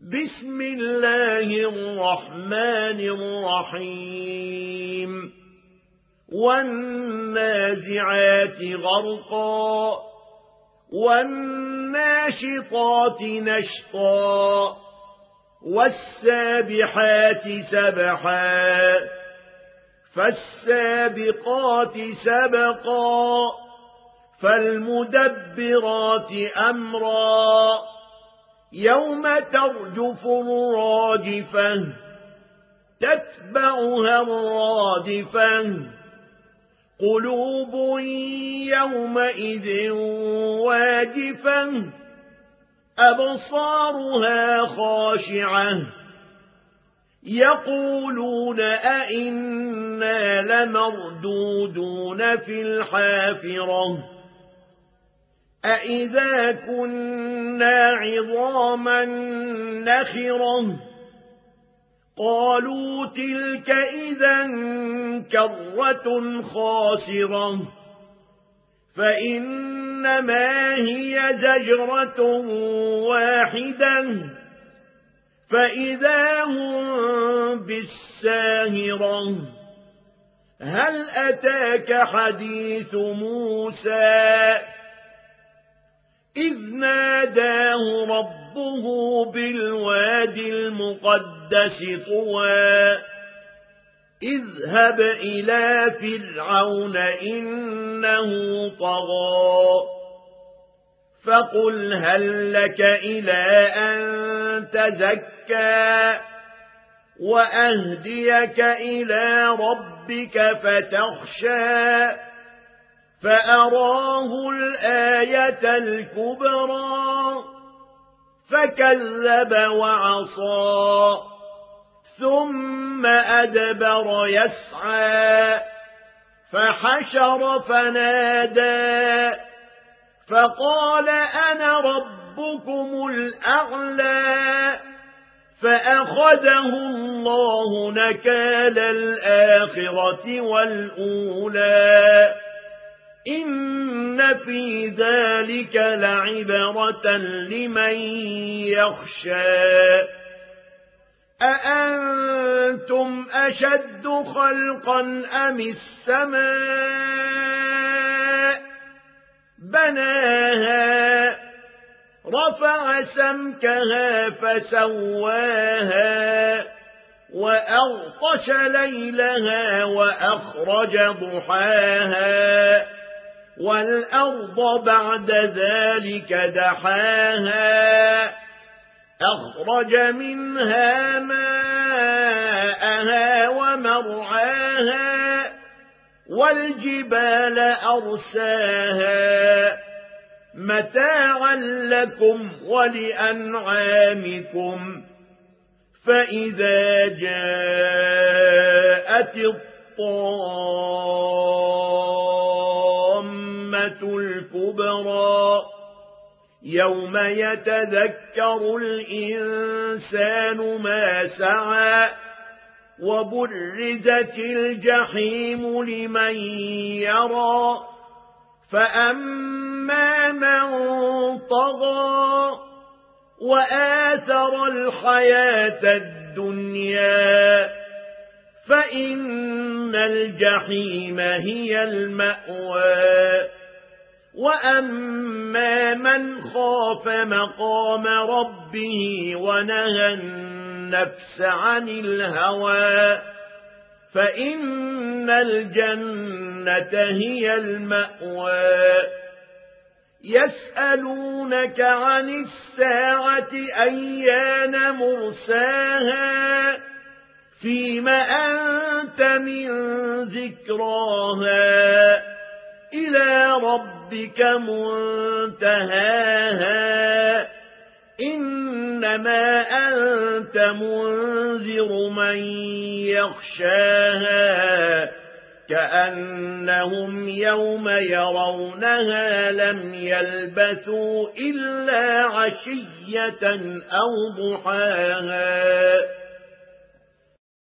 بسم الله الرحمن الرحيم والنازعات غرقا والناشطات نشطا والسابحات سبحا فالسابقات سبقا فالمدبرات أمرا يوم ترجف الراجفة تتبعها الرادفة قلوب يومئذ واجفة أبصارها خاشعة يقولون أئنا لمردودون في الحافرة أئذا كنا عظاما نخرة قالوا تلك إذا كرة خاسرة فإنما هي زجرة واحدة فإذا هم بالساهرة هل أتاك حديث موسى إذ ناداه ربه بالوادي المقدس طوى اذهب إلى فرعون إنه طغى فقل هل لك إلى أن تزكى وأهديك إلى ربك فتخشى فأراه الآية الكبرى فكذب وعصى ثم أدبر يسعى فحشر فنادى فقال أنا ربكم الأعلى فأخذه الله نكال الآخرة والأولى إن في ذلك لعبرة لمن يخشى أأنتم أشد خلقا أم السماء بناها رفع سمكها فسواها وأغطش ليلها وأخرج ضحاها والأرض بعد ذلك دحاها أخرج منها ماءها ومرعاها والجبال أرساها متاعا لكم ولأنعامكم فإذا جاءت الطامة الكبرى يوم يتذكر الإنسان ما سعى وبرزت الجحيم لمن يرى فأما من طغى وآثر الحياة الدنيا فإن الجحيم هي المأوى وأما من خاف مقام ربه ونهى النفس عن الهوى فإن الجنة هي المأوى يسألونك عن الساعة أيان مرساها فيم أنت من ذكراها إلى ربك منتهاها إنما أنت منذر من يخشاها كأنهم يوم يرونها لم يلبثوا إلا عشية أو ضحاها